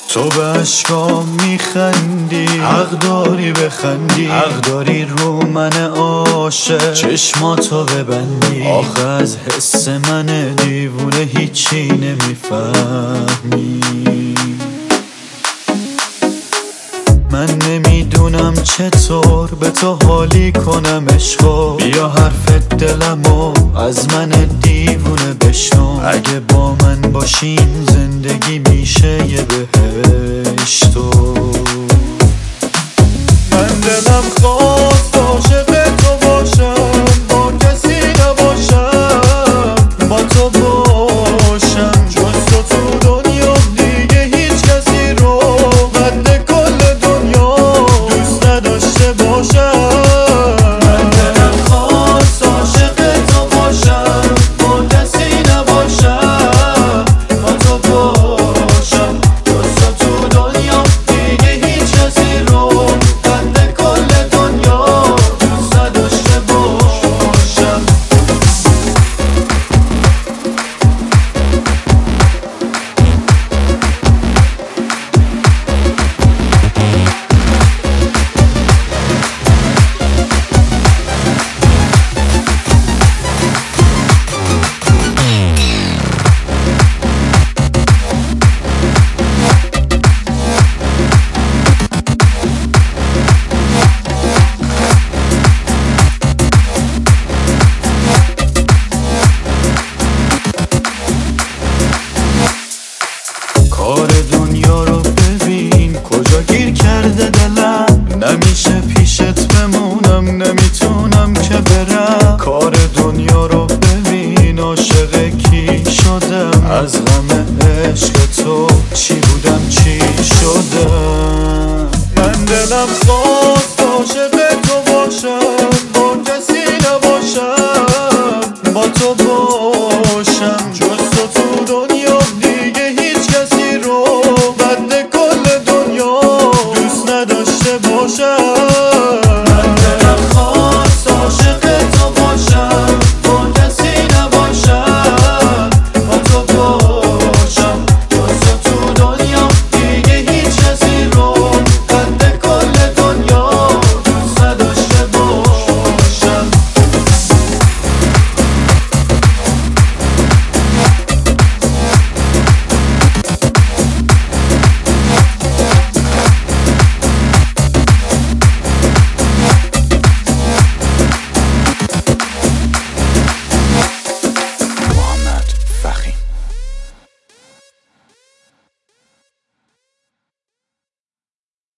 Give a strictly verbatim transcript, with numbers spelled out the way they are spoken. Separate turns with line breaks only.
تو به عشقام میخندی، حق داری بخندی، حق داری رو من عاشق چشماتو ببندی. آخه از حس من دیوونه هیچی نمیفهمی. من نمیدونم چطور به تو حالی کنم عشقا. بیا حرف دلمو از من دیوونه بشنو. اگه با من باشین زندگی میشه یه بهشتو. من دلم خواست عاشق تو باشم، با کسی نباشم، با تو باشم. جز تو تو دنیا دیگه هیچ کسی رو قد کل دنیا دوست نداشته باشم. من دلم خواست عاشق تو باشم، با کسی نباشم، با تو باشم. جز تو تو دنیا دیگه هیچ کسی رو قد کل دنیا دوست نداشته باشم. کار دنیا رو ببین کجا گیر کرده دلم. نمیشه پیشت بمونم، نمیتونم که برم. کار دنیا رو ببین عاشق کی شدم. از غم عشق تو چی بودم چی شدم. من دلم خواست